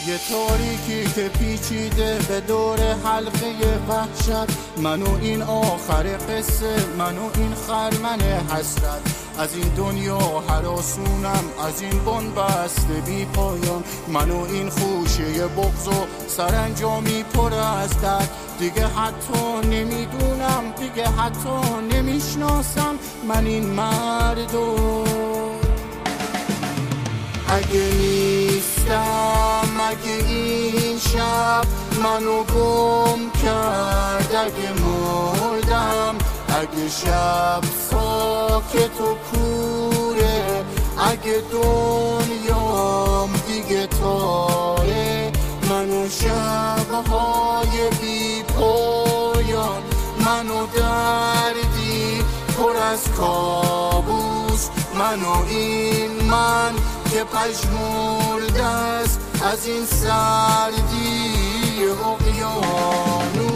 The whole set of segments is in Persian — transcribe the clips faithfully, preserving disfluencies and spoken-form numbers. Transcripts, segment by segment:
یه تاریکی که پیچیده به دور حلقه وحشت، منو این آخر قصه، منو این خرمن حسرت. از این دنیا هراسونم، از این بنبسته بی پایان، منو این خوشه بغض و سرانجامی پر از درد. دیگه حتی نمیدونم، دیگه حتی نمیشناسم من این مردو. اگه نیستم، اگه این شب منو گم کرد، اگه مردم، اگه شب ساکت و کوره، اگه دنیام دیگه تاره، منو شبهای بی پایان، منو دردی پر از کابوس، منو این من که پژمرده است از این سردی اقیانوس.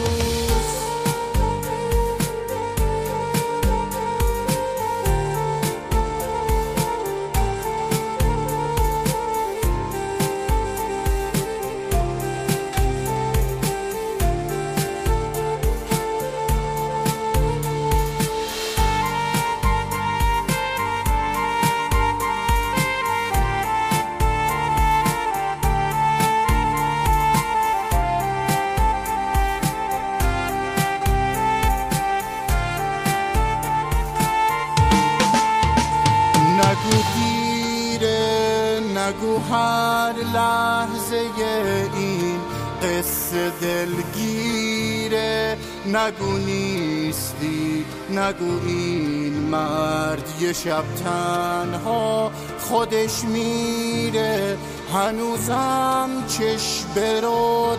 نگو دیره، نگو هر لحظه این قصه دلگیره، نگو نیستی، نگو این مرد یه شب تنها خودش میره، هنوزم چشم رو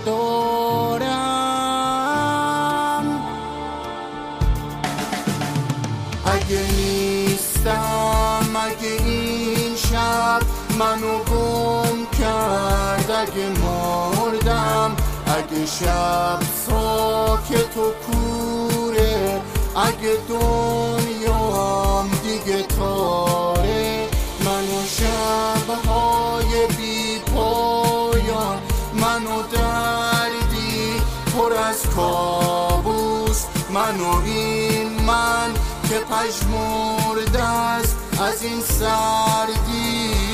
دارم. اگه نیستم، اگه این شب منو گم کرد، اگه مردم، اگه شب ساکت و کوره، اگه دنیام دیگه تاره، منو شبهای بی پایان، منو دردی پر از کابوس، منو این من که پژمرده است از این سردی